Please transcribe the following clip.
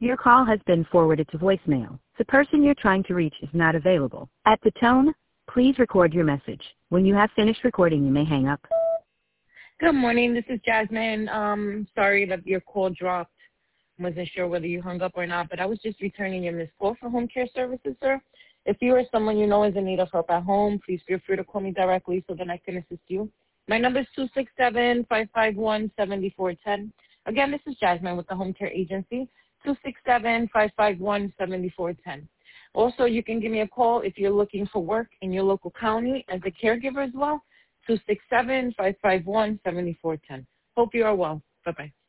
Your call has been forwarded to voicemail. The person you're trying to reach is not available. At the tone, please record your message. When you have finished recording, you may hang up. Good morning. This is Jasmine. Sorry that your call dropped. Wasn't sure whether you hung up or not, but I was just returning your missed call for home care services, sir. If you or someone you know is in need of help at home, please feel free to call me directly so that I can assist you. My number is 267-551-7410. Again, this is Jasmine with the Home Care Agency, 267-551-7410. Also, you can give me a call if you're looking for work in your local county as a caregiver as well, 267-551-7410. Hope you are well. Bye-bye.